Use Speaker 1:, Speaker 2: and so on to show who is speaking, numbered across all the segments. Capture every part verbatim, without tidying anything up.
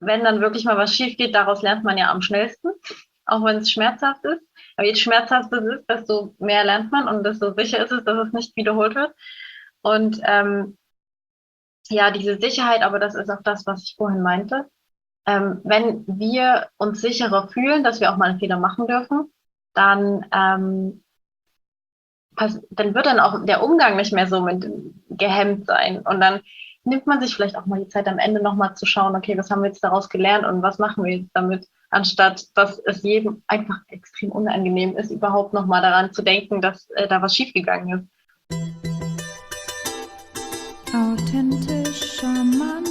Speaker 1: wenn dann wirklich mal was schief geht, daraus lernt man ja am schnellsten, auch wenn es schmerzhaft ist. Aber je schmerzhafter es ist, desto mehr lernt man und desto sicher ist es, dass es nicht wiederholt wird. Und ähm, ja, diese Sicherheit, aber das ist auch das, was ich vorhin meinte. Ähm, wenn wir uns sicherer fühlen, dass wir auch mal einen Fehler machen dürfen, dann, ähm, pass- dann wird dann auch der Umgang nicht mehr so mit gehemmt sein. Und dann nimmt man sich vielleicht auch mal die Zeit am Ende nochmal zu schauen, okay, was haben wir jetzt daraus gelernt und was machen wir jetzt damit, anstatt dass es jedem einfach extrem unangenehm ist, überhaupt nochmal daran zu denken, dass äh, da was schiefgegangen ist.
Speaker 2: Authentisch charmant.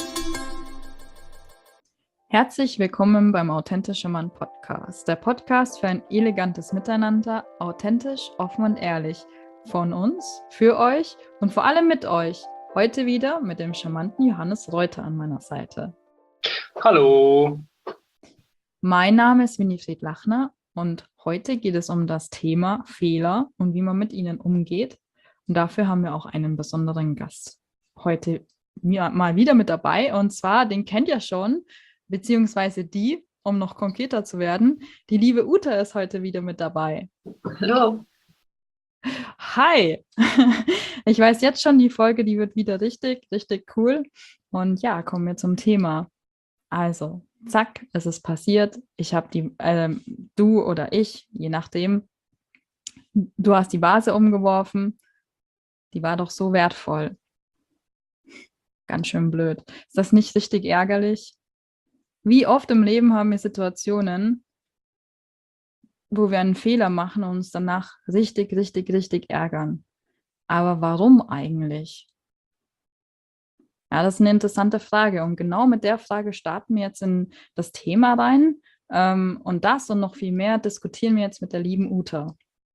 Speaker 2: Herzlich willkommen beim Authentisch charmant Podcast. Der Podcast für ein elegantes Miteinander, authentisch, offen und ehrlich. Von uns, für euch und vor allem mit euch. Heute wieder mit dem charmanten Johannes Reuter an meiner Seite.
Speaker 3: Hallo.
Speaker 2: Mein Name ist Winifred Lachner und heute geht es um das Thema Fehler und wie man mit ihnen umgeht. Und dafür haben wir auch einen besonderen Gast heute mal wieder mit dabei. Und zwar, den kennt ihr schon, beziehungsweise die, um noch konkreter zu werden, die liebe Uta ist heute wieder mit dabei.
Speaker 1: Hallo.
Speaker 2: Hi. Ich weiß jetzt schon, die Folge, die wird wieder richtig, richtig cool. Und ja, kommen wir zum Thema. Also, zack, es ist passiert. Ich habe die, äh, du oder ich, je nachdem, du hast die Vase umgeworfen. Die war doch so wertvoll. Ganz schön blöd. Ist das nicht richtig ärgerlich? Wie oft im Leben haben wir Situationen, wo wir einen Fehler machen und uns danach richtig, richtig, richtig ärgern. Aber warum eigentlich? Ja, das ist eine interessante Frage. Und genau mit der Frage starten wir jetzt in das Thema rein. Ähm, und das und noch viel mehr diskutieren wir jetzt mit der lieben Uta.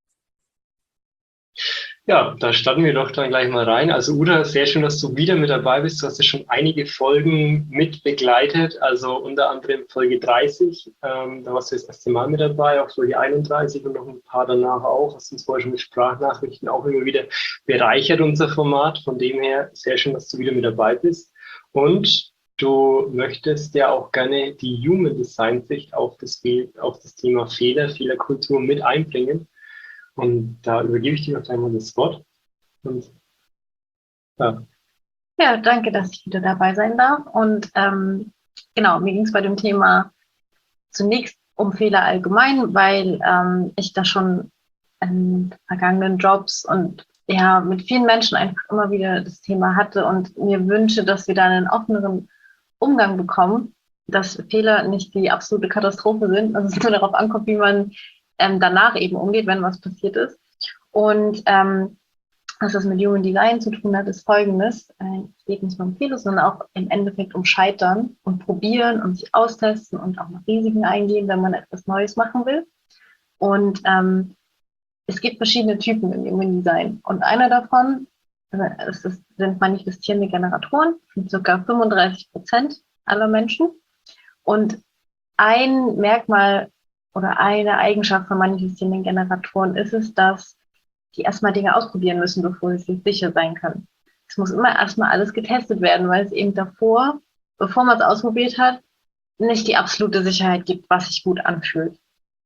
Speaker 3: Ja, da starten wir doch dann gleich mal rein. Also Uta, sehr schön, dass du wieder mit dabei bist. Du hast ja schon einige Folgen mit begleitet, also unter anderem Folge dreißig. Ähm, da warst du das erste Mal mit dabei, auch Folge einunddreißig und noch ein paar danach auch. Hast uns vorher schon mit Sprachnachrichten auch immer wieder bereichert, unser Format. Von dem her sehr schön, dass du wieder mit dabei bist. Und du möchtest ja auch gerne die Human Design Sicht auf das, auf das Thema Fehler, Fehlerkultur mit einbringen. Und da übergebe ich dir noch einmal das Wort. Und, ja.
Speaker 1: ja, danke, dass ich wieder dabei sein darf. Und ähm, genau, mir ging es bei dem Thema zunächst um Fehler allgemein, weil ähm, ich da schon in vergangenen Jobs und ja mit vielen Menschen einfach immer wieder das Thema hatte und mir wünsche, dass wir da einen offeneren Umgang bekommen, dass Fehler nicht die absolute Katastrophe sind, also es nur darauf ankommt, wie man ähm, danach eben umgeht, wenn was passiert ist. Und ähm, was das mit Human Design zu tun hat, ist Folgendes. Äh, es geht nicht nur um Fehler, sondern auch im Endeffekt um Scheitern und Probieren und sich austesten und auch noch Risiken eingehen, wenn man etwas Neues machen will. Und ähm, es gibt verschiedene Typen im Human Design. Und einer davon also es ist, sind manifestierende Generatoren, sind ca. fünfunddreißig Prozent aller Menschen. Und ein Merkmal oder eine Eigenschaft von manifestierenden Generatoren ist es, dass die erstmal Dinge ausprobieren müssen, bevor sie sich sicher sein können. Es muss immer erstmal alles getestet werden, weil es eben davor, bevor man es ausprobiert hat, nicht die absolute Sicherheit gibt, was sich gut anfühlt.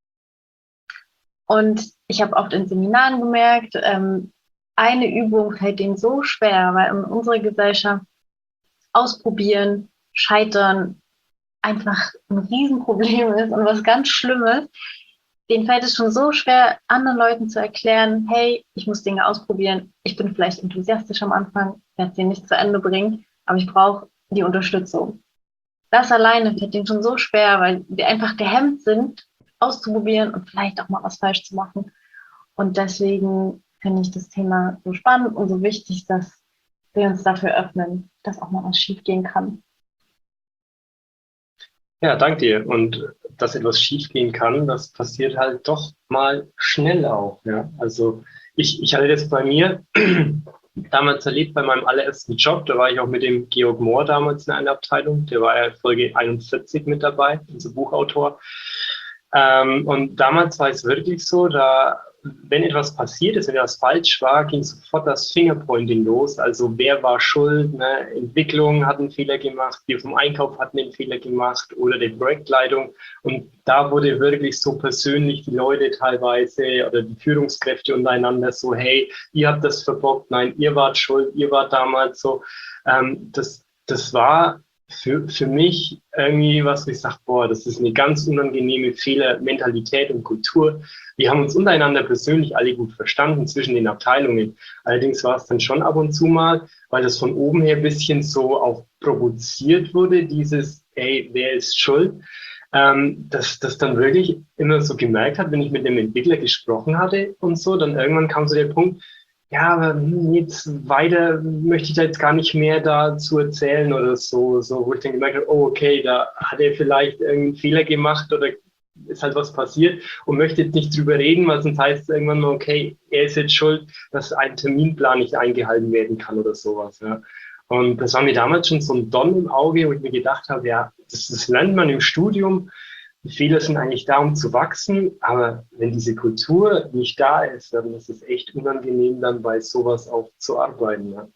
Speaker 1: Und ich habe oft in Seminaren gemerkt, ähm, eine Übung fällt denen so schwer, weil in unserer Gesellschaft ausprobieren, scheitern einfach ein Riesenproblem ist und was ganz Schlimmes. Denen fällt es schon so schwer, anderen Leuten zu erklären, hey, ich muss Dinge ausprobieren, ich bin vielleicht enthusiastisch am Anfang, werde sie nicht zu Ende bringen, aber ich brauche die Unterstützung. Das alleine fällt denen schon so schwer, weil die einfach gehemmt sind, auszuprobieren und vielleicht auch mal was falsch zu machen. Und deswegen finde ich das Thema so spannend und so wichtig, dass wir uns dafür öffnen, dass auch mal was schiefgehen kann.
Speaker 3: Ja, danke dir. Und dass etwas schiefgehen kann, das passiert halt doch mal schnell auch. Ja? Also ich, ich hatte das bei mir damals erlebt, bei meinem allerersten Job. Da war ich auch mit dem Georg Mohr damals in einer Abteilung. Der war ja Folge einundvierzig mit dabei, unser Buchautor. Ähm, und damals war es wirklich so, da wenn etwas passiert ist, wenn etwas falsch war, ging sofort das Fingerpointing los. Also wer war schuld? Ne? Entwicklung hat einen Fehler gemacht, wir vom Einkauf hatten den Fehler gemacht oder die Projektleitung. Und da wurde wirklich so persönlich die Leute teilweise oder die Führungskräfte untereinander so, hey, ihr habt das verbockt, nein, ihr wart schuld, ihr wart damals so. Ähm, das, das war für, für mich irgendwie was, wo ich sage, boah, das ist eine ganz unangenehme Fehlermentalität und Kultur. Wir haben uns untereinander persönlich alle gut verstanden zwischen den Abteilungen. Allerdings war es dann schon ab und zu mal, weil das von oben her ein bisschen so auch provoziert wurde, dieses, ey, wer ist schuld? Ähm, dass das dann wirklich immer so gemerkt hat, wenn ich mit dem Entwickler gesprochen hatte und so, dann irgendwann kam so der Punkt, ja, aber jetzt weiter möchte ich da jetzt gar nicht mehr dazu erzählen oder so, so, wo ich dann gemerkt habe, oh, okay, da hat er vielleicht irgendeinen Fehler gemacht oder ist halt was passiert und möchte jetzt nicht drüber reden, weil sonst heißt es irgendwann mal, okay, er ist jetzt schuld, dass ein Terminplan nicht eingehalten werden kann oder sowas, ja. Und das war mir damals schon so ein Dorn im Auge, wo ich mir gedacht habe, ja, das, das lernt man im Studium. Die Fehler sind eigentlich da, um zu wachsen, aber wenn diese Kultur nicht da ist, dann ist es echt unangenehm, dann bei sowas auch zu arbeiten. Ja,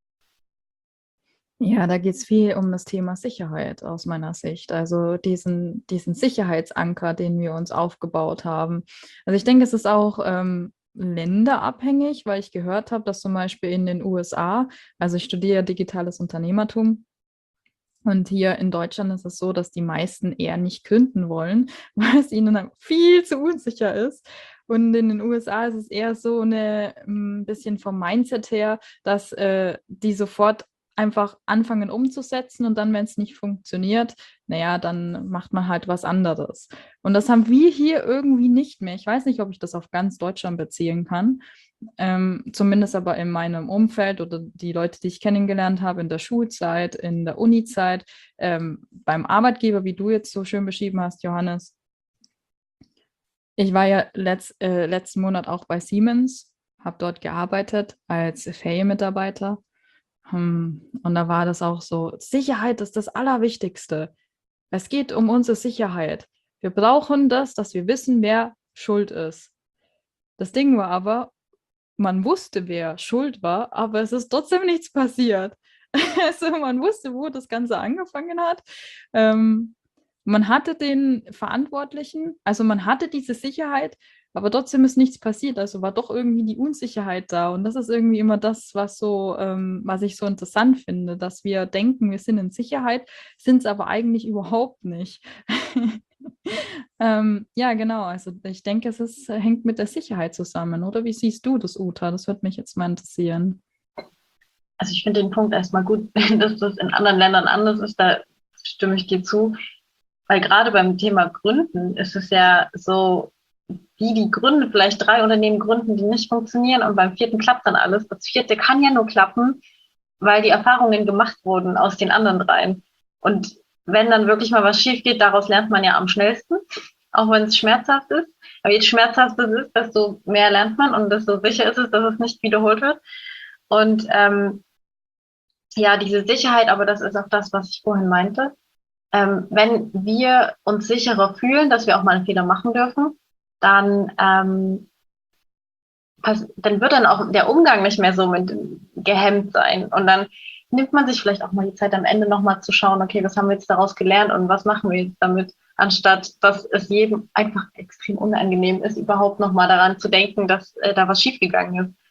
Speaker 2: Ja, da geht es viel um das Thema Sicherheit aus meiner Sicht. Also diesen, diesen Sicherheitsanker, den wir uns aufgebaut haben. Also ich denke, es ist auch ähm, länderabhängig, weil ich gehört habe, dass zum Beispiel in den U S A, also ich studiere digitales Unternehmertum, und hier in Deutschland ist es so, dass die meisten eher nicht gründen wollen, weil es ihnen dann viel zu unsicher ist. Und in den U S A ist es eher so eine, ein bisschen vom Mindset her, dass äh, die sofort einfach anfangen umzusetzen und dann, wenn es nicht funktioniert, naja, dann macht man halt was anderes. Und das haben wir hier irgendwie nicht mehr. Ich weiß nicht, ob ich das auf ganz Deutschland beziehen kann. Ähm, zumindest aber in meinem Umfeld oder die Leute, die ich kennengelernt habe in der Schulzeit, in der Unizeit, ähm, beim Arbeitgeber, wie du jetzt so schön beschrieben hast, Johannes. Ich war ja letzt, äh, letzten Monat auch bei Siemens, habe dort gearbeitet als Ferienmitarbeiter. Hm, und da war das auch so, Sicherheit ist das Allerwichtigste. Es geht um unsere Sicherheit. Wir brauchen das, dass wir wissen, wer schuld ist. Das Ding war aber, man wusste, wer schuld war, aber es ist trotzdem nichts passiert. Also man wusste, wo das Ganze angefangen hat. Ähm, man hatte den Verantwortlichen, also man hatte diese Sicherheit, aber trotzdem ist nichts passiert. Also war doch irgendwie die Unsicherheit da. Und das ist irgendwie immer das, was so, ähm, was ich so interessant finde, dass wir denken, wir sind in Sicherheit, sind es aber eigentlich überhaupt nicht. ähm, ja, genau. Also ich denke, es ist, hängt mit der Sicherheit zusammen, oder? Wie siehst du das, Uta? Das würde mich jetzt mal interessieren.
Speaker 1: Also ich finde den Punkt erstmal gut, dass das in anderen Ländern anders ist. Da stimme ich dir zu. Weil gerade beim Thema Gründen ist es ja so, die, die gründen, vielleicht drei Unternehmen gründen, die nicht funktionieren und beim vierten klappt dann alles. Das vierte kann ja nur klappen, weil die Erfahrungen gemacht wurden aus den anderen dreien. Und wenn dann wirklich mal was schief geht, daraus lernt man ja am schnellsten, auch wenn es schmerzhaft ist. Aber je schmerzhafter es ist, desto mehr lernt man und desto sicher ist es, dass es nicht wiederholt wird. Und ähm, ja, diese Sicherheit, aber das ist auch das, was ich vorhin meinte. Ähm, wenn wir uns sicherer fühlen, dass wir auch mal einen Fehler machen dürfen, dann, ähm, pass- dann wird dann auch der Umgang nicht mehr so mit gehemmt sein. Und dann nimmt man sich vielleicht auch mal die Zeit am Ende nochmal zu schauen, okay, was haben wir jetzt daraus gelernt und was machen wir jetzt damit, anstatt dass es jedem einfach extrem unangenehm ist, überhaupt nochmal daran zu denken, dass äh, da was schiefgegangen ist.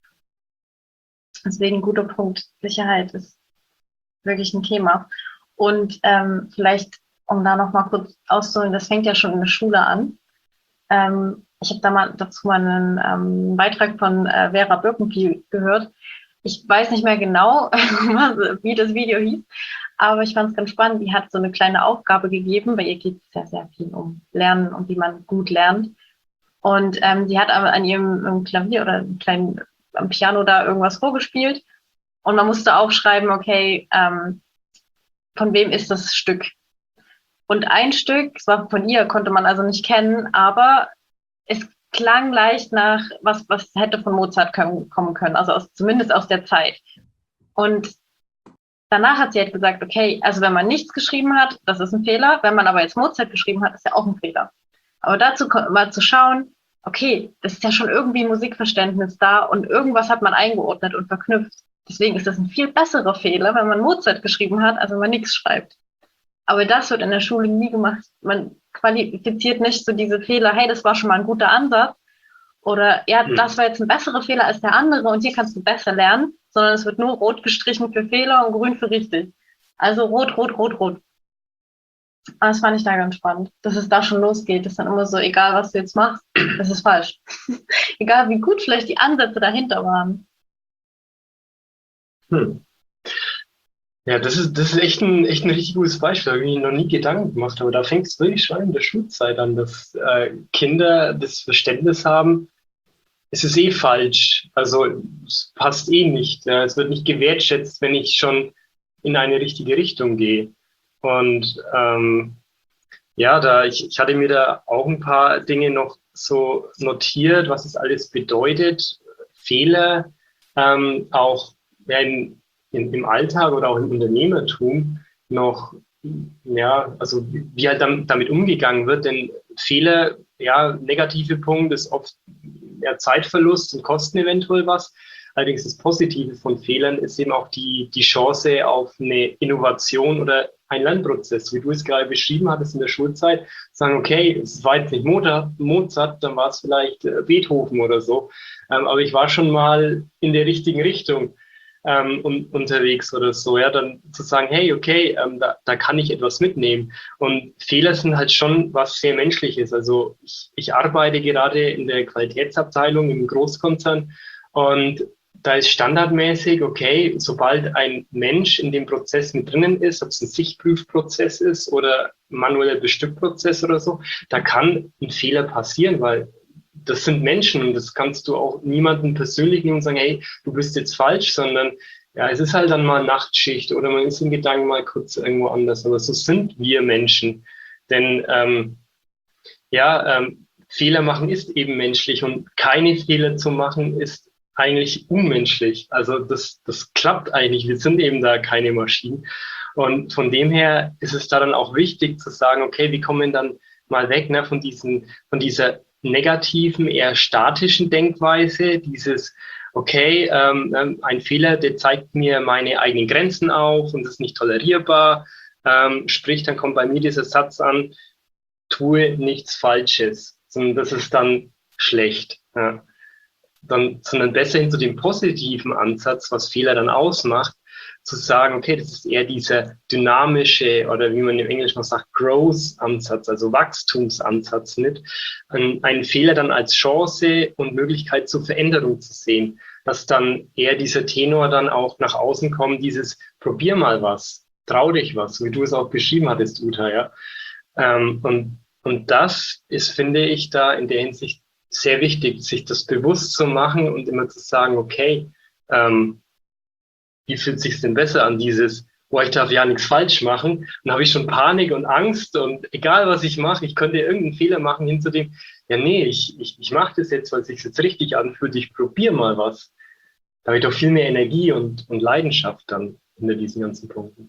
Speaker 1: Deswegen guter Punkt. Sicherheit ist wirklich ein Thema. Und ähm, vielleicht, um da nochmal kurz auszuholen, das fängt ja schon in der Schule an. Ähm, ich habe da mal dazu mal einen ähm, Beitrag von äh, Vera Birkenbiel gehört. Ich weiß nicht mehr genau, wie das Video hieß, aber ich fand es ganz spannend. Die hat so eine kleine Aufgabe gegeben. Bei ihr geht es ja sehr viel um Lernen und wie man gut lernt. Und ähm, sie hat an ihrem Klavier oder einem kleinen am Piano da irgendwas vorgespielt. Und man musste aufschreiben, okay, ähm, von wem ist das Stück? Und ein Stück, es war von ihr, konnte man also nicht kennen, aber es klang leicht nach, was, was hätte von Mozart können, kommen können, also aus, zumindest aus der Zeit. Und danach hat sie halt gesagt, okay, also wenn man nichts geschrieben hat, das ist ein Fehler, wenn man aber jetzt Mozart geschrieben hat, ist ja auch ein Fehler. Aber dazu mal zu schauen, okay, das ist ja schon irgendwie Musikverständnis da und irgendwas hat man eingeordnet und verknüpft. Deswegen ist das ein viel besserer Fehler, wenn man Mozart geschrieben hat, als wenn man nichts schreibt. Aber das wird in der Schule nie gemacht. Man qualifiziert nicht so diese Fehler, hey, das war schon mal ein guter Ansatz oder ja,
Speaker 3: Hm.
Speaker 1: das war jetzt ein besserer Fehler als der andere und hier kannst du besser lernen, sondern es wird nur rot gestrichen für Fehler und grün für richtig. Also rot, rot, rot, rot. Aber das fand ich da ganz spannend, dass es da schon losgeht. Das ist dann immer so, egal was du jetzt machst, das ist falsch. Egal wie gut vielleicht die Ansätze dahinter waren.
Speaker 3: Hm. Ja, das ist, das ist echt ein, echt ein richtig gutes Beispiel, da habe ich mir noch nie Gedanken gemacht, aber da fängt es wirklich schon in der Schulzeit an, dass äh, Kinder das Verständnis haben, es ist eh falsch, also es passt eh nicht, ja, es wird nicht gewertschätzt, wenn ich schon in eine richtige Richtung gehe. Und ähm, ja, da ich, ich hatte mir da auch ein paar Dinge noch so notiert, was es alles bedeutet, Fehler, ähm, auch ja, in, in, im Alltag oder auch im Unternehmertum noch, ja, also wie wie halt dam- damit umgegangen wird, denn Fehler, ja, negative Punkt ist oft ja, Zeitverlust und kosten eventuell was. Allerdings das Positive von Fehlern ist eben auch die, die Chance auf eine Innovation oder ein Lernprozess, wie du es gerade beschrieben hattest in der Schulzeit, sagen, okay, es war jetzt nicht Mozart, Mozart dann war es vielleicht äh, Beethoven oder so, ähm, aber ich war schon mal in der richtigen Richtung ähm, un unterwegs oder so, ja, dann zu sagen, hey, okay, ähm, da, da kann ich etwas mitnehmen. Und Fehler sind halt schon was sehr Menschliches. Also ich, ich arbeite gerade in der Qualitätsabteilung im Großkonzern und da ist standardmäßig, okay, sobald ein Mensch in dem Prozess mit drinnen ist, ob es ein Sichtprüfprozess ist oder manueller Bestückprozess oder so, da kann ein Fehler passieren, weil das sind Menschen und das kannst du auch niemandem persönlich nehmen und sagen, hey, du bist jetzt falsch, sondern ja, es ist halt dann mal Nachtschicht oder man ist in Gedanken mal kurz irgendwo anders, aber so sind wir Menschen. Denn ähm, ja, ähm, Fehler machen ist eben menschlich und keine Fehler zu machen ist eigentlich unmenschlich. Also das, das klappt eigentlich. Wir sind eben da keine Maschinen. Und von dem her ist es da dann auch wichtig zu sagen, okay, wir kommen dann mal weg ne, von diesen, von dieser negativen, eher statischen Denkweise, dieses, okay, ähm, ein Fehler, der zeigt mir meine eigenen Grenzen auf und ist nicht tolerierbar. Ähm, sprich, dann kommt bei mir dieser Satz an, tue nichts Falsches, sondern das ist dann schlecht. Ja. Dann, sondern besser hin zu dem positiven Ansatz, was Fehler dann ausmacht, zu sagen, okay, das ist eher dieser dynamische oder wie man im Englischen noch sagt, Growth-Ansatz, also Wachstumsansatz nicht, einen Fehler dann als Chance und Möglichkeit zur Veränderung zu sehen, dass dann eher dieser Tenor dann auch nach außen kommt, dieses probier mal was, trau dich was, wie du es auch beschrieben hattest, Uta, ja. Ähm, und, und das ist, finde ich, da in der Hinsicht sehr wichtig, sich das bewusst zu machen und immer zu sagen, okay, ähm, wie fühlt sich denn besser an, dieses, oh, ich darf ja nichts falsch machen, dann habe ich schon Panik und Angst und egal, was ich mache, ich könnte irgendeinen Fehler machen, hin zu dem, ja, nee, ich, ich, ich mache das jetzt, weil es sich jetzt richtig anfühlt, ich probiere mal was. Da habe ich doch viel mehr Energie und, und Leidenschaft dann hinter diesen ganzen Punkten.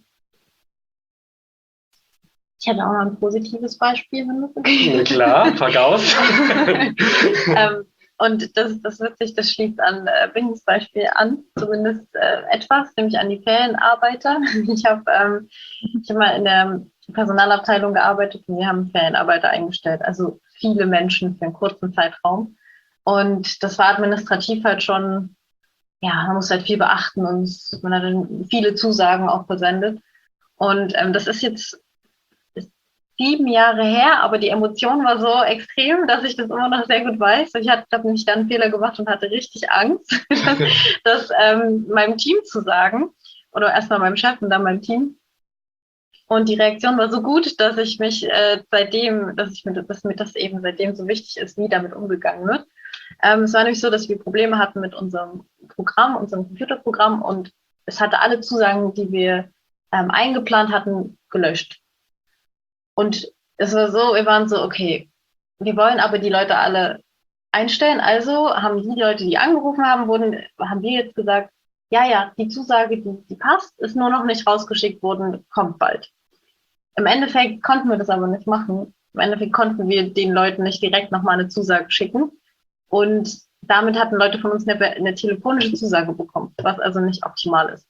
Speaker 1: Ich hätte auch noch ein positives Beispiel, wenn das okay ist.
Speaker 3: Na klar, pack aus.
Speaker 1: ähm, und das, das ist witzig, das schließt an äh, Bindens Beispiel an, zumindest äh, etwas, nämlich an die Ferienarbeiter. Ich habe ähm, ich hab mal in der Personalabteilung gearbeitet und wir haben Ferienarbeiter eingestellt, also viele Menschen für einen kurzen Zeitraum. Und das war administrativ halt schon, ja, man muss halt viel beachten und man hat dann viele Zusagen auch versendet. Und ähm, das ist jetzt sieben Jahre her, aber die Emotion war so extrem, dass ich das immer noch sehr gut weiß. Ich habe nämlich dann einen Fehler gemacht und hatte richtig Angst, das, das ähm, meinem Team zu sagen. Oder erstmal meinem Chef und dann meinem Team. Und die Reaktion war so gut, dass ich mich äh, seitdem, dass ich mir, dass mir das eben seitdem so wichtig ist, wie damit umgegangen wird. Ähm, es war nämlich so, dass wir Probleme hatten mit unserem Programm, unserem Computerprogramm und es hatte alle Zusagen, die wir ähm, eingeplant hatten, gelöscht. Und es war so, wir waren so, okay, wir wollen aber die Leute alle einstellen. Also haben die Leute, die angerufen haben, wurden, haben wir jetzt gesagt, ja, ja, die Zusage, die, die passt, ist nur noch nicht rausgeschickt worden, kommt bald. Im Endeffekt konnten wir das aber nicht machen. Im Endeffekt konnten wir den Leuten nicht direkt nochmal eine Zusage schicken, Und damit hatten Leute von uns eine, eine telefonische Zusage bekommen, was also nicht optimal ist.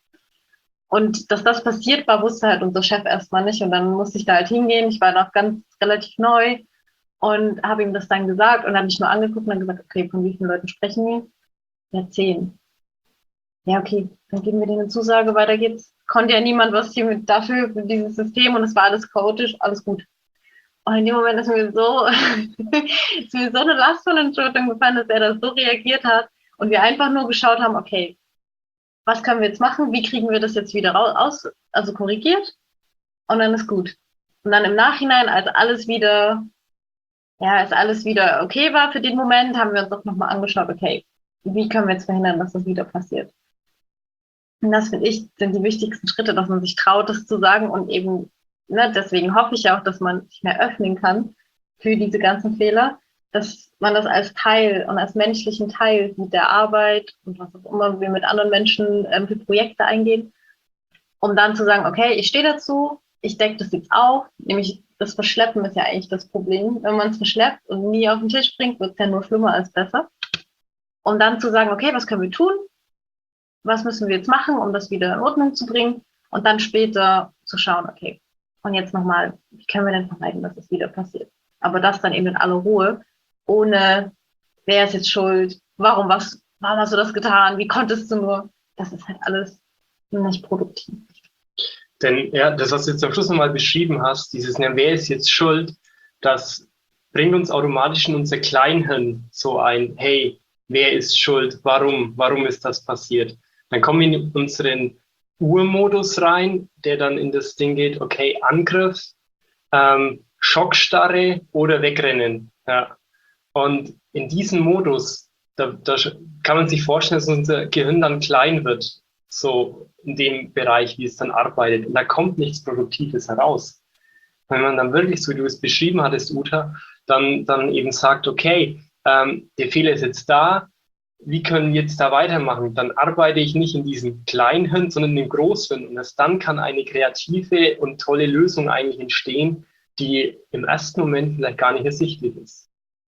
Speaker 1: Und dass das passiert war, wusste halt unser Chef erstmal nicht. Und dann musste ich da halt hingehen. Ich war noch ganz relativ neu und habe ihm das dann gesagt und dann mich nur angeguckt und dann gesagt, okay, von wie vielen Leuten sprechen wir? Ja, zehn. Ja, okay, dann geben wir denen eine Zusage, weiter geht's. Konnte ja niemand was hier mit dafür, für dieses System und es war alles chaotisch, alles gut. Und in dem Moment ist mir so, ist mir so eine Last von den Schultern gefallen, dass er da so reagiert hat und wir einfach nur geschaut haben, okay, was können wir jetzt machen? Wie kriegen wir das jetzt wieder raus, also korrigiert? Und dann ist gut. Und dann im Nachhinein, als alles wieder, ja, als alles wieder okay war für den Moment, haben wir uns auch nochmal angeschaut, okay, wie können wir jetzt verhindern, dass das wieder passiert? Und das, finde ich, sind die wichtigsten Schritte, dass man sich traut, das zu sagen und eben, ne, deswegen hoffe ich ja auch, dass man sich mehr öffnen kann für diese ganzen Fehler, dass man das als Teil und als menschlichen Teil mit der Arbeit und was auch immer wir mit anderen Menschen ähm, für Projekte eingehen, um dann zu sagen, okay, ich stehe dazu, ich decke das jetzt auf, nämlich das Verschleppen ist ja eigentlich das Problem. Wenn man es verschleppt und nie auf den Tisch bringt, wird es ja nur schlimmer als besser. Um dann zu sagen, okay, was können wir tun? Was müssen wir jetzt machen, um das wieder in Ordnung zu bringen? Und dann später zu schauen, okay, und jetzt nochmal, wie können wir denn vermeiden, dass es wieder passiert? Aber das dann eben in aller Ruhe, ohne, wer ist jetzt schuld, warum, was, warum hast du das getan, wie konntest du nur? Das ist halt alles nicht produktiv.
Speaker 3: Denn ja, das, was du jetzt am Schluss nochmal beschrieben hast, dieses, ja, wer ist jetzt schuld, das bringt uns automatisch in unser Kleinhirn so ein, hey, wer ist schuld, warum, warum ist das passiert? Dann kommen wir in unseren Urmodus rein, der dann in das Ding geht, okay, Angriff, ähm, Schockstarre oder wegrennen. Ja. Und in diesem Modus, da, da kann man sich vorstellen, dass unser Gehirn dann klein wird, so in dem Bereich, wie es dann arbeitet. Und da kommt nichts Produktives heraus. Wenn man dann wirklich, so wie du es beschrieben hattest, Uta, dann, dann eben sagt, okay, ähm, der Fehler ist jetzt da, wie können wir jetzt da weitermachen? Dann arbeite ich nicht in diesem Kleinhirn, sondern in dem Großhirn. Und erst dann kann eine kreative und tolle Lösung eigentlich entstehen, die im ersten Moment vielleicht gar nicht ersichtlich ist.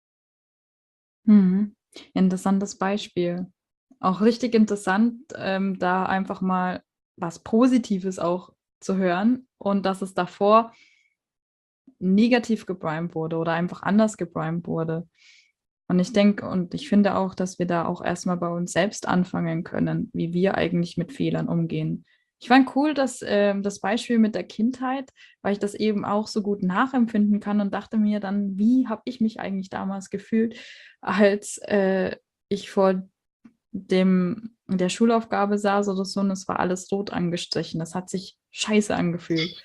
Speaker 2: Mhm. Interessantes Beispiel. Auch richtig interessant, ähm, da einfach mal was Positives auch zu hören und dass es davor negativ geprimed wurde oder einfach anders geprimed wurde. Und ich denke und ich finde auch, dass wir da auch erstmal bei uns selbst anfangen können, wie wir eigentlich mit Fehlern umgehen. Ich fand cool, dass äh, das Beispiel mit der Kindheit, weil ich das eben auch so gut nachempfinden kann und dachte mir dann, wie habe ich mich eigentlich damals gefühlt, als äh, ich vor dem der Schulaufgabe saß oder so und es war alles rot angestrichen. Das hat sich scheiße angefühlt.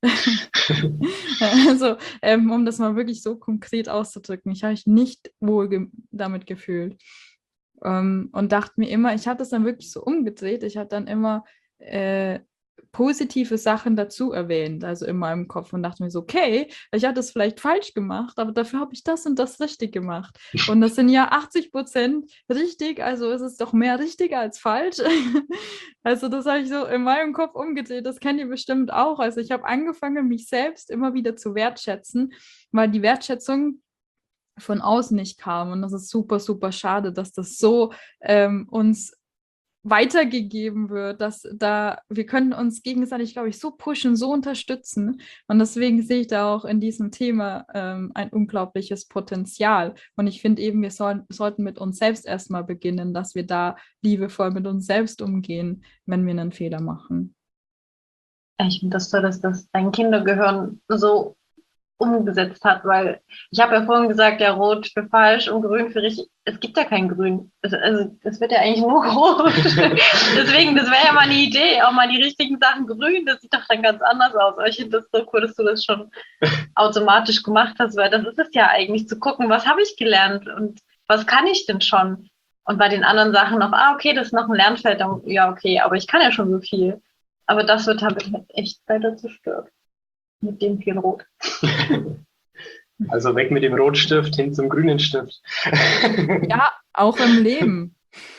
Speaker 2: Also, ähm, um das mal wirklich so konkret auszudrücken, ich habe mich nicht wohl ge- damit gefühlt. Ähm, und dachte mir immer, ich habe das dann wirklich so umgedreht, ich habe dann immer äh, positive Sachen dazu erwähnt, also in meinem Kopf und dachte mir so, okay, ich hatte es vielleicht falsch gemacht, aber dafür habe ich das und das richtig gemacht. Und das sind ja achtzig Prozent richtig, also ist es doch mehr richtig als falsch. Also das habe ich so in meinem Kopf umgedreht, das kennt ihr bestimmt auch. Also ich habe angefangen, mich selbst immer wieder zu wertschätzen, weil die Wertschätzung von außen nicht kam. Und das ist super, super schade, dass das so ähm, uns weitergegeben wird, dass da, wir können uns gegenseitig, glaube ich, so pushen, so unterstützen. Und deswegen sehe ich da auch in diesem Thema ähm, ein unglaubliches Potenzial. Und ich finde eben, wir soll, sollten mit uns selbst erstmal beginnen, dass wir da liebevoll mit uns selbst umgehen, wenn wir einen Fehler machen.
Speaker 1: Ich finde das toll, dass das dein Kindergehirn so umgesetzt hat, weil ich habe ja vorhin gesagt, ja, rot für falsch und grün für richtig. Es gibt ja kein Grün. Es, also es wird ja eigentlich nur rot. Deswegen, das wäre ja mal eine Idee, auch mal die richtigen Sachen grün, das sieht doch dann ganz anders aus. Aber ich finde das so cool, dass du das schon automatisch gemacht hast, weil das ist es ja eigentlich, zu gucken, was habe ich gelernt und was kann ich denn schon? Und bei den anderen Sachen noch, ah, okay, das ist noch ein Lernfeld, dann, ja, okay, aber ich kann ja schon so viel. Aber das wird halt echt leider zerstört. Mit dem viel Rot.
Speaker 3: Also weg mit dem Rotstift hin zum grünen Stift.
Speaker 2: Ja, auch im Leben.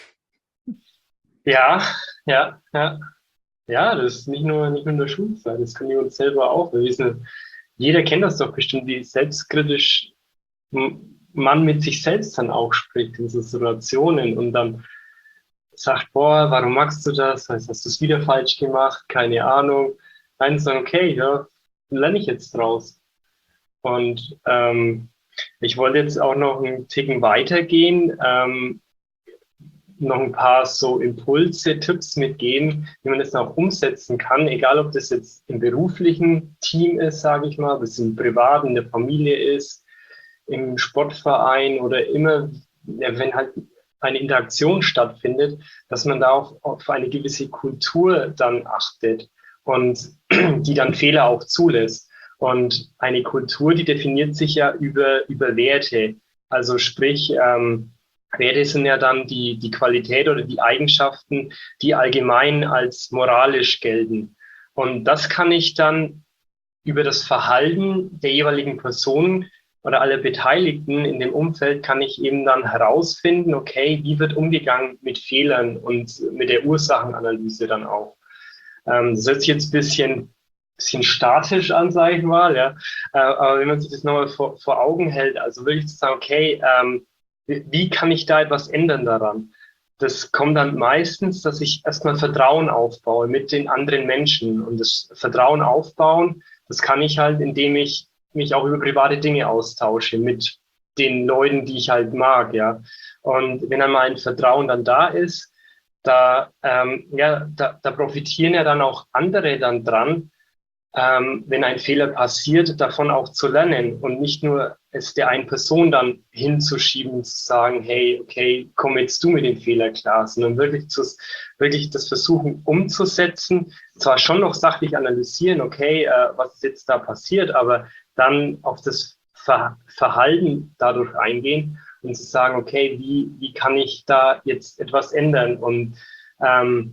Speaker 3: Ja, ja, ja. Ja, das ist nicht nur, nicht nur in der Schulzeit, das können wir uns selber auch. Wir wissen, jeder kennt das doch bestimmt, wie selbstkritisch man man mit sich selbst dann auch spricht in so Situationen und dann sagt, boah, warum machst du das? Hast du es wieder falsch gemacht? Keine Ahnung. Nein, sagen, okay, ja, lerne ich jetzt draus. Und ähm, ich wollte jetzt auch noch einen Ticken weitergehen, ähm, noch ein paar so Impulse, Tipps mitgeben, wie man das auch umsetzen kann, egal ob das jetzt im beruflichen Team ist, sage ich mal, ob es im Privaten, in der Familie ist, im Sportverein oder immer, ja, wenn halt eine Interaktion stattfindet, dass man da auch auf eine gewisse Kultur dann achtet und die dann Fehler auch zulässt. Und eine Kultur, die definiert sich ja über, über Werte. Also sprich, ähm, Werte sind ja dann die, die Qualität oder die Eigenschaften, die allgemein als moralisch gelten. Und das kann ich dann über das Verhalten der jeweiligen Personen oder aller Beteiligten in dem Umfeld kann ich eben dann herausfinden, okay, wie wird umgegangen mit Fehlern und mit der Ursachenanalyse dann auch. Ähm, das hört sich jetzt ein bisschen, bisschen statisch an, sage ich mal, ja. Äh, aber wenn man sich das nochmal vor, vor Augen hält, also wirklich zu sagen, okay, ähm, wie kann ich da etwas ändern daran? Das kommt dann meistens, dass ich erstmal Vertrauen aufbaue mit den anderen Menschen. Und das Vertrauen aufbauen, das kann ich halt, indem ich mich auch über private Dinge austausche mit den Leuten, die ich halt mag, ja. Und wenn einmal ein Vertrauen dann da ist, da, ähm, ja, da, da profitieren ja dann auch andere dann dran, ähm, wenn ein Fehler passiert, davon auch zu lernen und nicht nur es der einen Person dann hinzuschieben und zu sagen, hey, okay, komm jetzt du mit dem Fehler klar, sondern wirklich, zu, wirklich das versuchen umzusetzen, zwar schon noch sachlich analysieren, okay, äh, was ist jetzt da passiert, aber dann auf das Ver Verhalten dadurch eingehen und zu sagen, okay, wie, wie kann ich da jetzt etwas ändern? Und ähm,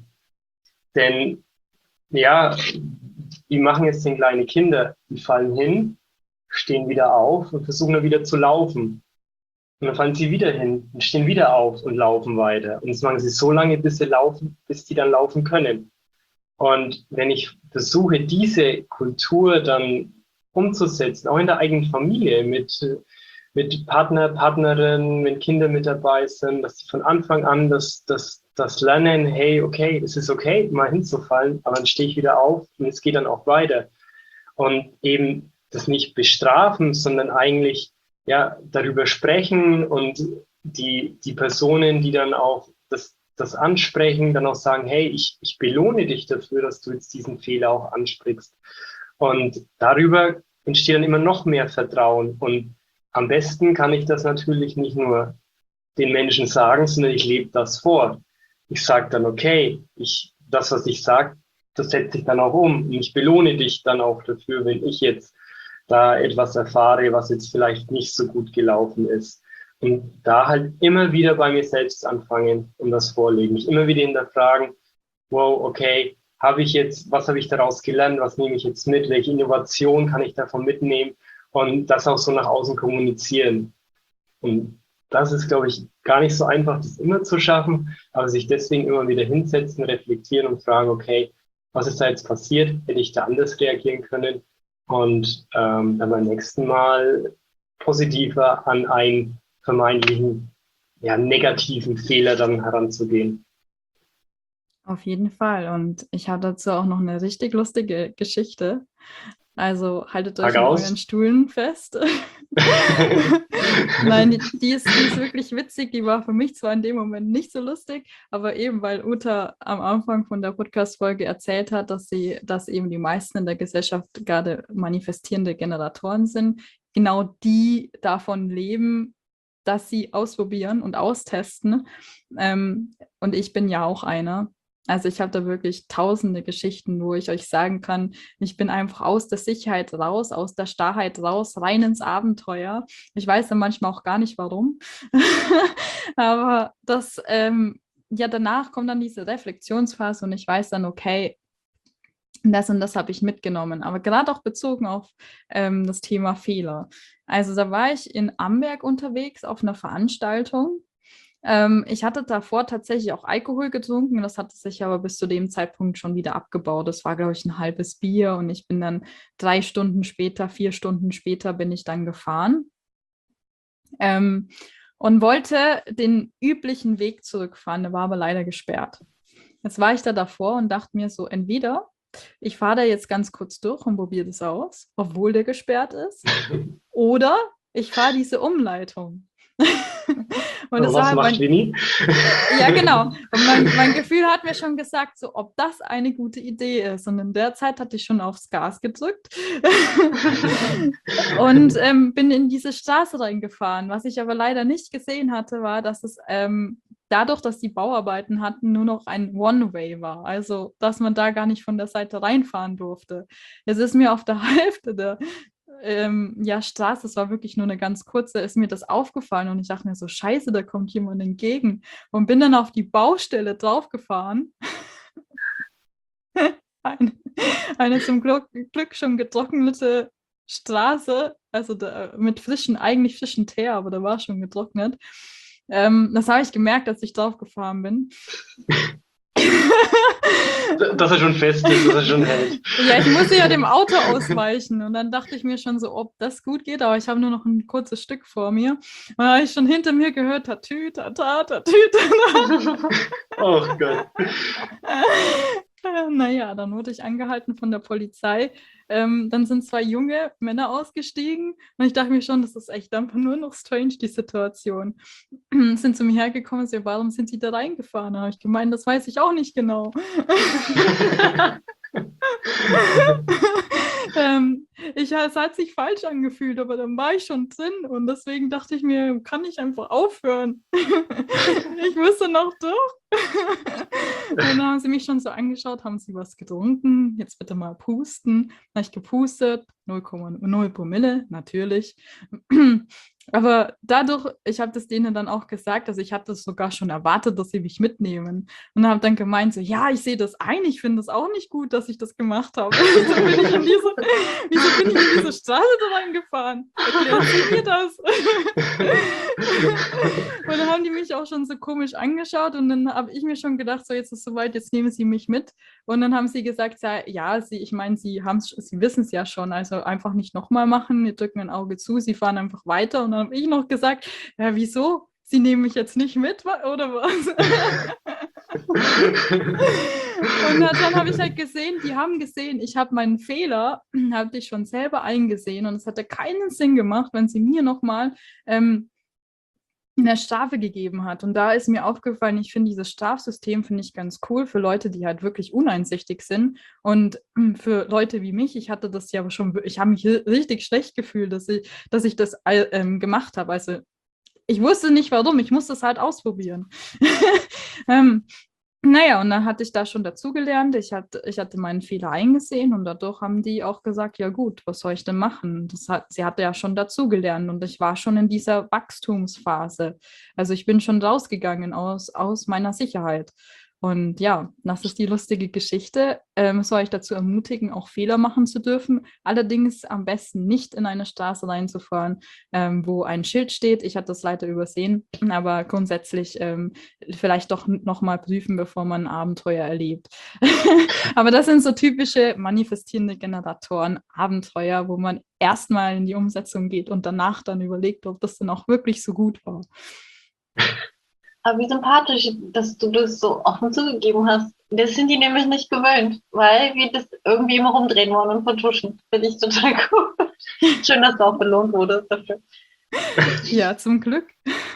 Speaker 3: denn ja, die machen jetzt den kleine Kinder, die fallen hin, stehen wieder auf und versuchen dann wieder zu laufen. Und dann fallen sie wieder hin und stehen wieder auf und laufen weiter. Und das machen sie so lange, bis sie laufen, bis sie dann laufen können. Und wenn ich versuche, diese Kultur dann umzusetzen, auch in der eigenen Familie, mit, mit Partner, Partnerin, wenn Kinder mit dabei sind, dass sie von Anfang an das, das, das lernen, hey, okay, es ist okay, mal hinzufallen, aber dann stehe ich wieder auf und es geht dann auch weiter. Und eben das nicht bestrafen, sondern eigentlich ja darüber sprechen und die, die Personen, die dann auch das, das ansprechen, dann auch sagen, hey, ich, ich belohne dich dafür, dass du jetzt diesen Fehler auch ansprichst. Und darüber entsteht dann immer noch mehr Vertrauen. Und am besten kann ich das natürlich nicht nur den Menschen sagen, sondern ich lebe das vor. Ich sage dann, okay, ich, das, was ich sage, das setze ich dann auch um. Und ich belohne dich dann auch dafür, wenn ich jetzt da etwas erfahre, was jetzt vielleicht nicht so gut gelaufen ist. Und da halt immer wieder bei mir selbst anfangen und das vorlegen. Mich immer wieder hinterfragen, wow, okay, habe ich jetzt, was habe ich daraus gelernt, was nehme ich jetzt mit, welche Innovation kann ich davon mitnehmen und das auch so nach außen kommunizieren. Und das ist, glaube ich, gar nicht so einfach, das immer zu schaffen, aber sich deswegen immer wieder hinsetzen, reflektieren und fragen, okay, was ist da jetzt passiert? Hätte ich da anders reagieren können? Und ähm, dann beim nächsten Mal positiver an einen vermeintlichen, ja, negativen Fehler dann heranzugehen.
Speaker 2: Auf jeden Fall. Und ich habe dazu auch noch eine richtig lustige Geschichte. Also haltet euch
Speaker 3: Tag
Speaker 2: an
Speaker 3: aus.
Speaker 2: euren Stühlen fest. Nein, die, die, ist, die ist wirklich witzig. Die war für mich zwar in dem Moment nicht so lustig, aber eben weil Uta am Anfang von der Podcast-Folge erzählt hat, dass sie, dass eben die meisten in der Gesellschaft gerade manifestierende Generatoren sind, genau die davon leben, dass sie ausprobieren und austesten. Ähm, und ich bin ja auch einer. Also ich habe da wirklich tausende Geschichten, wo ich euch sagen kann, ich bin einfach aus der Sicherheit raus, aus der Starrheit raus, rein ins Abenteuer. Ich weiß dann manchmal auch gar nicht, warum. Aber das, ähm, ja, danach kommt dann diese Reflexionsphase und ich weiß dann, okay, das und das habe ich mitgenommen. Aber gerade auch bezogen auf ähm, das Thema Fehler. Also da war ich in Amberg unterwegs auf einer Veranstaltung. Ähm, ich hatte davor tatsächlich auch Alkohol getrunken, das hatte sich aber bis zu dem Zeitpunkt schon wieder abgebaut. Das war, glaube ich, ein halbes Bier und ich bin dann drei Stunden später, vier Stunden später bin ich dann gefahren. ähm, und wollte den üblichen Weg zurückfahren, der war aber leider gesperrt. Jetzt war ich da davor und dachte mir so, entweder ich fahre da jetzt ganz kurz durch und probiere das aus, obwohl der gesperrt ist, oder ich fahre diese Umleitung. Und
Speaker 3: Aber
Speaker 2: das war
Speaker 3: was
Speaker 2: halt
Speaker 3: macht
Speaker 2: mein,
Speaker 3: Winnie?
Speaker 2: ja, genau. Und mein, mein Gefühl hat mir schon gesagt, so, ob das eine gute Idee ist. Und in der Zeit hatte ich schon aufs Gas gedrückt und ähm, bin in diese Straße reingefahren. Was ich aber leider nicht gesehen hatte, war, dass es ähm, dadurch, dass die Bauarbeiten hatten, nur noch ein One-Way war. Also, dass man da gar nicht von der Seite reinfahren durfte. Jetzt ist mir auf der Hälfte der ähm, ja, Straße, es war wirklich nur eine ganz kurze, ist mir das aufgefallen und ich dachte mir so, scheiße, da kommt jemand entgegen und bin dann auf die Baustelle draufgefahren. eine, eine zum Glück, Glück schon getrocknete Straße, also da, mit frischen, eigentlich frischen Teer, aber da war schon getrocknet. Ähm, das habe ich gemerkt, als ich draufgefahren bin.
Speaker 3: Dass er schon fest ist, dass er schon hält.
Speaker 2: Ja, ich musste ja dem Auto ausweichen und dann dachte ich mir schon so, ob das gut geht, aber ich habe nur noch ein kurzes Stück vor mir. Und dann habe ich schon hinter mir gehört, tatü, tata, tatü, tata.
Speaker 3: Oh Gott.
Speaker 2: Naja, dann wurde ich angehalten von der Polizei. Ähm, dann sind zwei junge Männer ausgestiegen und ich dachte mir schon, das ist echt einfach nur noch strange, die Situation. Sind zu mir hergekommen und so, warum sind sie da reingefahren? Da habe ich gemeint, das weiß ich auch nicht genau. ähm, ich, es hat sich falsch angefühlt, aber dann war ich schon drin und deswegen dachte ich mir, kann ich einfach aufhören? Ich musste noch durch. Und dann haben sie mich schon so angeschaut, haben sie was getrunken, jetzt bitte mal pusten. Dann habe ich gepustet, null Komma null Promille, natürlich. Aber dadurch, ich habe das denen dann auch gesagt, also ich hatte das sogar schon erwartet, dass sie mich mitnehmen. Und habe dann gemeint, so, ja, ich sehe das ein, ich finde es auch nicht gut, dass ich das gemacht habe. Wieso bin ich in diese, wieso bin ich in diese Straße da reingefahren? Erklären Sie mir das. Und dann haben die mich auch schon so komisch angeschaut und dann habe ich mir schon gedacht, so jetzt ist es soweit, jetzt nehmen Sie mich mit. Und dann haben sie gesagt, ja, ja sie, ich meine, sie, sie wissen es ja schon, also einfach nicht nochmal machen, wir drücken ein Auge zu, sie fahren einfach weiter. Und dann habe ich noch gesagt, ja, wieso? Sie nehmen mich jetzt nicht mit, oder was? Und dann habe ich halt gesehen, die haben gesehen, ich habe meinen Fehler, habe ich schon selber eingesehen und es hätte keinen Sinn gemacht, wenn sie mir nochmal ähm, eine Strafe gegeben hat. Und da ist mir aufgefallen, ich finde dieses Strafsystem finde ich ganz cool für Leute, die halt wirklich uneinsichtig sind. Und für Leute wie mich, ich hatte das ja schon, ich habe mich richtig schlecht gefühlt, dass ich, dass ich das ähm, gemacht habe. Also ich wusste nicht warum, ich musste es halt ausprobieren. ähm, Naja, und dann hatte ich da schon dazugelernt. Ich hatte, ich hatte meinen Fehler eingesehen und dadurch haben die auch gesagt, ja gut, was soll ich denn machen? Das hat, sie hatte ja schon dazugelernt und ich war schon in dieser Wachstumsphase. Also ich bin schon rausgegangen aus, aus meiner Sicherheit. Und ja, das ist die lustige Geschichte. Ähm, soll ich dazu ermutigen, auch Fehler machen zu dürfen. Allerdings am besten nicht in eine Straße reinzufahren, ähm, wo ein Schild steht. Ich hatte das leider übersehen, aber grundsätzlich ähm, vielleicht doch nochmal prüfen, bevor man ein Abenteuer erlebt. Aber das sind so typische manifestierende Generatoren, Abenteuer, wo man erstmal in die Umsetzung geht und danach dann überlegt, ob das denn auch wirklich so gut war.
Speaker 1: Aber wie sympathisch, dass du das so offen zugegeben hast. Das sind die nämlich nicht gewöhnt, weil wir das irgendwie immer rumdrehen wollen und vertuschen. Finde ich total cool. Schön, dass du auch belohnt wurdest dafür.
Speaker 2: Ja, zum Glück.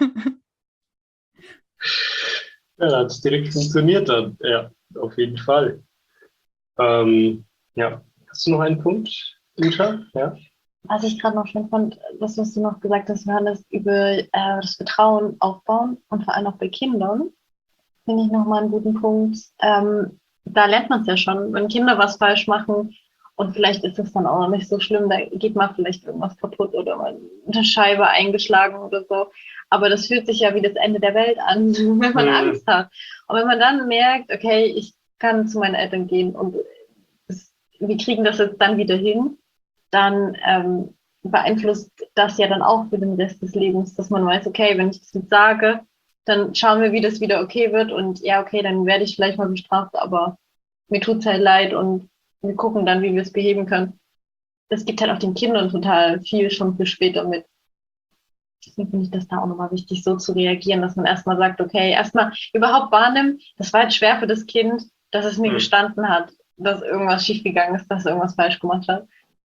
Speaker 3: Ja, da hat es direkt funktioniert dann. Ja, auf jeden Fall. Ähm, ja, hast du noch einen Punkt, Uta? Ja.
Speaker 1: Was ich gerade noch schön fand, das, was du noch gesagt hast, Johannes, über äh, das Vertrauen aufbauen und vor allem auch bei Kindern, finde ich nochmal einen guten Punkt. Ähm, da lernt man es ja schon, wenn Kinder was falsch machen und vielleicht ist es dann auch noch nicht so schlimm, da geht mal vielleicht irgendwas kaputt oder mal eine Scheibe eingeschlagen oder so. Aber das fühlt sich ja wie das Ende der Welt an, wenn man mhm. Angst hat. Und wenn man dann merkt, okay, ich kann zu meinen Eltern gehen und es, wir kriegen das jetzt dann wieder hin, dann ähm, beeinflusst das ja dann auch für den Rest des Lebens, dass man weiß, okay, wenn ich das jetzt sage, dann schauen wir, wie das wieder okay wird und ja, okay, dann werde ich vielleicht mal bestraft, aber mir tut es halt leid und wir gucken dann, wie wir es beheben können. Das gibt halt auch den Kindern total viel schon für später mit. Deswegen finde ich das da auch nochmal wichtig, so zu reagieren, dass man erstmal sagt, okay, erstmal überhaupt wahrnimmt, das war jetzt schwer für das Kind, dass es mir
Speaker 3: Hm.
Speaker 1: gestanden hat, dass irgendwas schiefgegangen ist, dass es irgendwas falsch gemacht hat,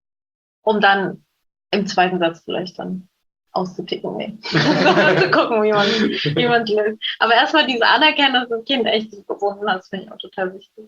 Speaker 1: um dann im zweiten Satz vielleicht dann auszuticken, nee. zu gucken, wie man wie man es löst. Aber erstmal diese Anerkennung, dass das Kind echt sich gefunden hat, das finde ich auch total wichtig.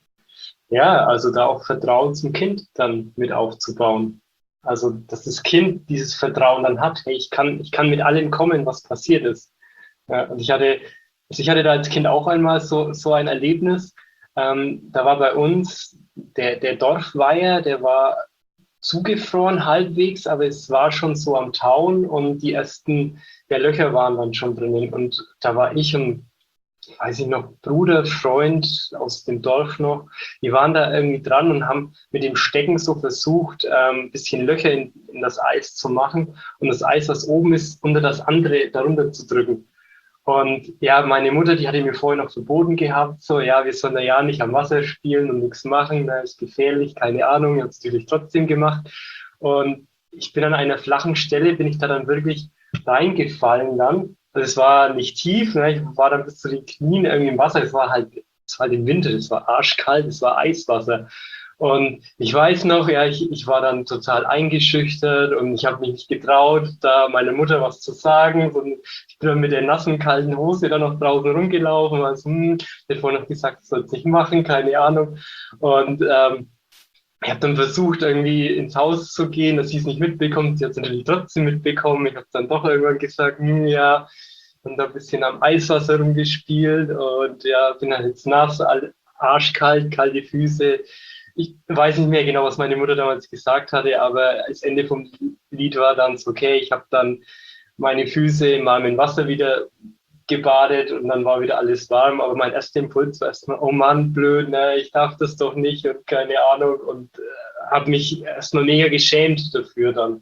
Speaker 3: Ja, also da auch Vertrauen zum Kind dann mit aufzubauen. Also, dass das Kind dieses Vertrauen dann hat, hey, ich kann, ich kann mit allem kommen, was passiert ist. Ja, und ich hatte, also ich hatte da als Kind auch einmal so, so ein Erlebnis. Ähm, da war bei uns der, der Dorfweiher, der war zugefroren halbwegs, aber es war schon so am Tauen und die ersten der Löcher waren dann schon drinnen. Und da war ich und, weiß ich noch, Bruder, Freund aus dem Dorf noch, die waren da irgendwie dran und haben mit dem Stecken so versucht, ähm, ein bisschen Löcher in, in das Eis zu machen und das Eis, was oben ist, unter das andere darunter zu drücken. Und ja, meine Mutter, die hatte mir vorher noch verboten gehabt, so, ja, wir sollen da ja nicht am Wasser spielen und nichts machen, da ist gefährlich, keine Ahnung, ich habe es natürlich trotzdem gemacht. Und ich bin an einer flachen Stelle, bin ich da dann wirklich reingefallen dann. Also es war nicht tief, ne? Ich war dann bis zu den Knien irgendwie im Wasser, es war halt, es war halt im Winter, es war arschkalt, es war Eiswasser. Und ich weiß noch, ja, ich, ich war dann total eingeschüchtert und ich habe mich nicht getraut, da meiner Mutter was zu sagen. Und ich bin dann mit der nassen, kalten Hose dann noch draußen rumgelaufen. Also, hm, ich hätte vorhin noch gesagt, ich soll es nicht machen, keine Ahnung. Und ähm, ich habe dann versucht, irgendwie ins Haus zu gehen, dass sie es nicht mitbekommt. Sie hat es natürlich trotzdem mitbekommen. Ich habe dann doch irgendwann gesagt, hm, ja, und da ein bisschen am Eiswasser rumgespielt und ja, bin dann jetzt nass, arschkalt, kalte Füße. Ich weiß nicht mehr genau, was meine Mutter damals gesagt hatte, aber das Ende vom Lied war dann so, okay, ich habe dann meine Füße in warmem Wasser wieder gebadet und dann war wieder alles warm. Aber mein erster Impuls war erstmal, oh Mann, blöd, ne, ich darf das doch nicht und keine Ahnung und äh, habe mich erstmal mega geschämt dafür dann.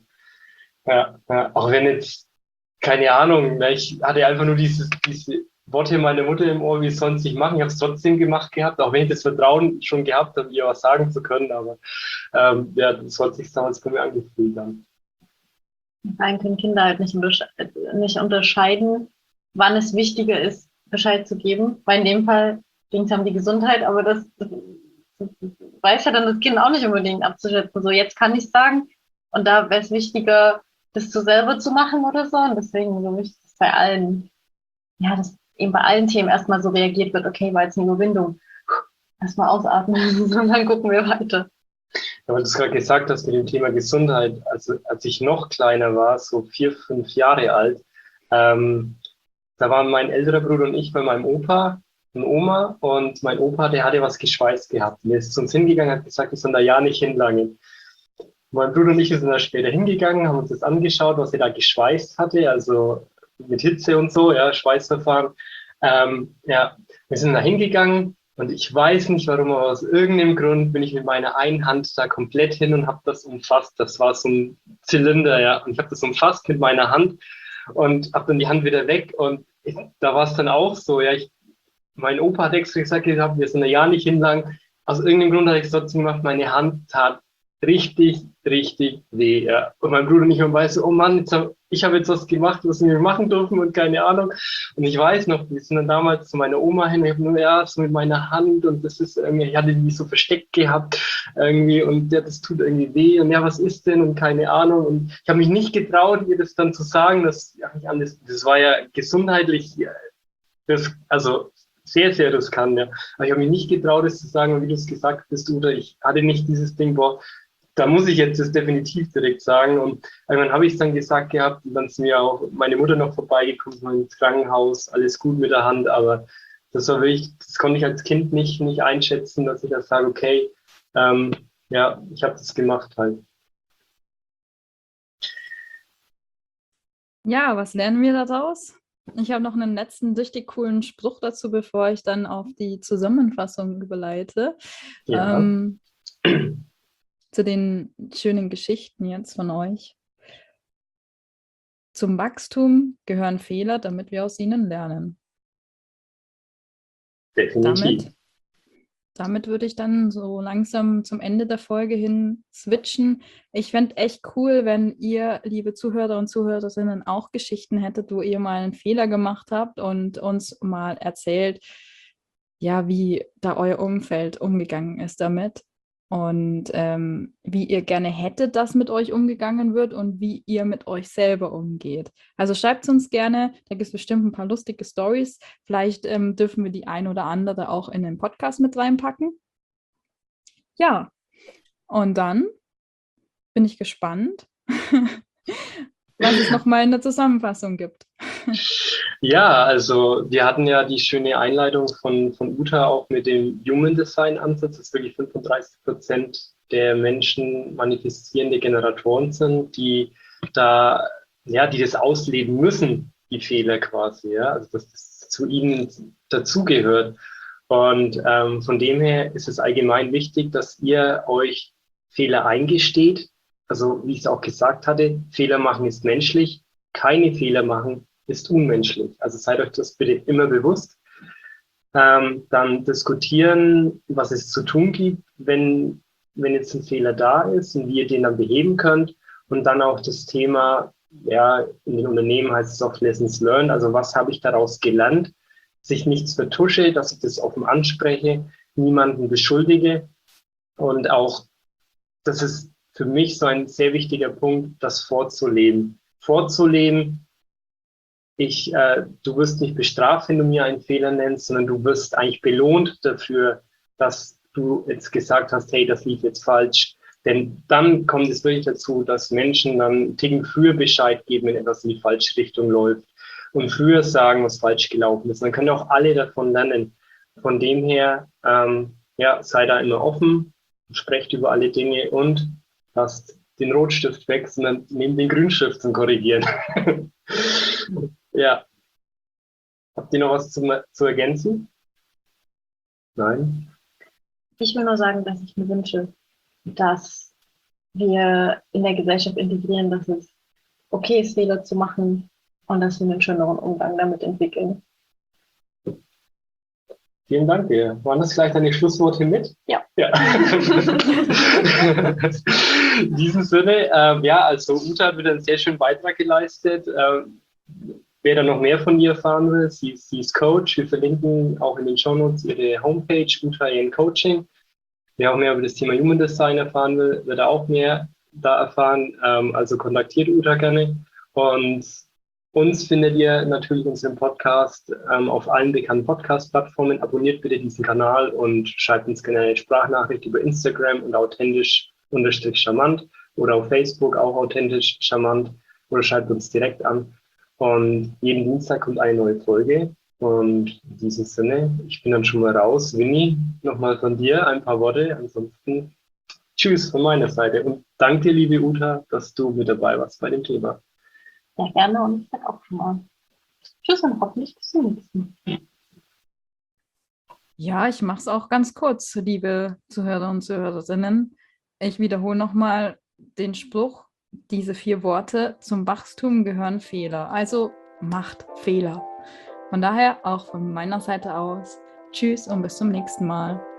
Speaker 3: Ja, ja, auch wenn jetzt, keine Ahnung, ne, ich hatte einfach nur dieses, diese Worte meiner Mutter im Ohr, wie es sonst nicht machen. Ich habe es trotzdem gemacht gehabt, auch wenn ich das Vertrauen schon gehabt habe, ihr was sagen zu können. Aber ähm, ja, das hat sich damals bei mir angefühlt dann.
Speaker 1: Dann können Kinder halt nicht, untersche nicht unterscheiden, wann es wichtiger ist, Bescheid zu geben. Weil in dem Fall ging es ja um die Gesundheit, aber das, das, das weiß ja dann das Kind auch nicht unbedingt abzuschätzen. So, jetzt kann ich sagen, und da wäre es wichtiger, das zu selber zu machen oder so. Und deswegen so wichtig ist bei allen, ja, dass eben bei allen Themen erstmal so reagiert wird, okay, war jetzt eine Überwindung. Erstmal ausatmen und dann gucken wir weiter.
Speaker 3: Ja, weil du es gerade gesagt hast mit dem Thema Gesundheit, also als ich noch kleiner war, so vier, fünf Jahre alt, ähm, da waren mein älterer Bruder und ich bei meinem Opa und Oma und mein Opa, der hatte was geschweißt gehabt. Und der ist zu uns hingegangen, hat gesagt, ich soll da ja nicht hinlangen. Mein Bruder und ich sind da später hingegangen, haben uns das angeschaut, was er da geschweißt hatte, also mit Hitze und so, ja, Schweißverfahren. Ähm, ja, wir sind da hingegangen und ich weiß nicht warum, aber aus irgendeinem Grund bin ich mit meiner einen Hand da komplett hin und habe das umfasst. Das war so ein Zylinder, ja, und ich habe das umfasst mit meiner Hand und habe dann die Hand wieder weg und ich, da war es dann auch so, ja, ich, mein Opa hat extra gesagt, gehabt, wir sind da ja nicht hinlang. Aus irgendeinem Grund habe ich es trotzdem gemacht, meine Hand tat richtig, richtig weh. Ja. Und mein Bruder und ich haben weiß, oh Mann, jetzt hab, ich habe jetzt was gemacht, was wir machen dürfen und keine Ahnung. Und ich weiß noch, wir sind dann damals zu meiner Oma hin, ich habe nur, ja, so mit meiner Hand und das ist irgendwie, ich hatte die so versteckt gehabt irgendwie und ja, das tut irgendwie weh und ja, was ist denn und keine Ahnung. Und ich habe mich nicht getraut, ihr das dann zu sagen, dass ja, nicht alles, das war ja gesundheitlich, das, also sehr, sehr riskant, ja. Aber ich habe mich nicht getraut, das zu sagen, und wie du es gesagt hast, oder ich hatte nicht dieses Ding, boah, da muss ich jetzt das definitiv direkt sagen. Und irgendwann habe ich es dann gesagt gehabt und dann ist mir auch meine Mutter noch vorbeigekommen, mal ins Krankenhaus, alles gut mit der Hand, aber das war wirklich, das konnte ich als Kind nicht, nicht einschätzen, dass ich da sage, okay, ähm, ja, ich habe das gemacht halt.
Speaker 2: Ja, was lernen wir daraus? Ich habe noch einen letzten richtig coolen Spruch dazu, bevor ich dann auf die Zusammenfassung überleite.
Speaker 3: Ja.
Speaker 2: Ähm, zu den schönen Geschichten jetzt von euch. Zum Wachstum gehören Fehler, damit wir aus ihnen lernen.
Speaker 3: Definitiv.
Speaker 2: Damit, damit würde ich dann so langsam zum Ende der Folge hin switchen. Ich fände echt cool, wenn ihr, liebe Zuhörer und Zuhörerinnen, auch Geschichten hättet, wo ihr mal einen Fehler gemacht habt und uns mal erzählt, ja, wie da euer Umfeld umgegangen ist damit und ähm, wie ihr gerne hättet, dass mit euch umgegangen wird und wie ihr mit euch selber umgeht. Also schreibt es uns gerne, da gibt es bestimmt ein paar lustige Stories. Vielleicht ähm, dürfen wir die ein oder andere auch in den Podcast mit reinpacken. Ja, und dann bin ich gespannt, was es nochmal in der Zusammenfassung gibt.
Speaker 3: Ja, also wir hatten ja die schöne Einleitung von, von Uta auch mit dem Human Design Ansatz, dass wirklich fünfunddreißig Prozent der Menschen manifestierende Generatoren sind, die da, ja, die das ausleben müssen, die Fehler quasi, ja, also dass das zu ihnen dazugehört. Und ähm, von dem her ist es allgemein wichtig, dass ihr euch Fehler eingesteht. Also wie ich es auch gesagt hatte, Fehler machen ist menschlich, keine Fehler machen ist unmenschlich. Also seid euch das bitte immer bewusst. Ähm, dann diskutieren, was es zu tun gibt, wenn, wenn jetzt ein Fehler da ist und wie ihr den dann beheben könnt. Und dann auch das Thema, ja, in den Unternehmen heißt es oft Lessons Learned, also was habe ich daraus gelernt, dass ich nichts vertusche, dass ich das offen anspreche, niemanden beschuldige. Und auch, das ist für mich so ein sehr wichtiger Punkt, das vorzuleben. Vorzuleben, Ich, äh, du wirst nicht bestraft, wenn du mir einen Fehler nennst, sondern du wirst eigentlich belohnt dafür, dass du jetzt gesagt hast, hey, das lief jetzt falsch. Denn dann kommt es wirklich dazu, dass Menschen dann einen Ticken früher Bescheid geben, wenn etwas in die falsche Richtung läuft und früher sagen, was falsch gelaufen ist. Dann können auch alle davon lernen. Von dem her, ähm, ja, sei da immer offen, sprecht über alle Dinge und lasst den Rotstift weg, sondern nehmt den Grünstift zum Korrigieren. Ja. Habt ihr noch was zu, zu ergänzen? Nein?
Speaker 1: Ich will nur sagen, dass ich mir wünsche, dass wir in der Gesellschaft integrieren, dass es okay ist, Fehler zu machen und dass wir einen schöneren Umgang damit entwickeln.
Speaker 3: Vielen Dank dir. Waren das vielleicht deine Schlussworte mit?
Speaker 1: Ja.
Speaker 3: Ja. In diesem Sinne, äh, ja, also Uta hat wieder einen sehr schönen Beitrag geleistet. Äh, wer da noch mehr von ihr erfahren will, sie, sie ist Coach. Wir verlinken auch in den Shownotes ihre Homepage, Uta Yen Coaching. Wer auch mehr über das Thema Human Design erfahren will, wird auch mehr da erfahren. Ähm, also kontaktiert Uta gerne. Und uns findet ihr natürlich unseren Podcast ähm, auf allen bekannten Podcast-Plattformen. Abonniert bitte diesen Kanal und schreibt uns gerne eine Sprachnachricht über Instagram und authentisch unterstrich charmant oder auf Facebook auch authentisch charmant oder schreibt uns direkt an. Und jeden Dienstag kommt eine neue Folge. Und in diesem Sinne, ich bin dann schon mal raus. Winnie, nochmal von dir ein paar Worte. Ansonsten tschüss von meiner Seite. Und danke, liebe Uta, dass du mit dabei warst bei dem Thema.
Speaker 1: Sehr gerne und ich sage auch schon mal tschüss und hoffentlich bis zum nächsten Mal.
Speaker 2: Ja, ich mache es auch ganz kurz, liebe Zuhörer und Zuhörerinnen. Ich wiederhole nochmal den Spruch, diese vier Worte: zum Wachstum gehören Fehler. Also macht Fehler. Von daher auch von meiner Seite aus tschüss und bis zum nächsten Mal.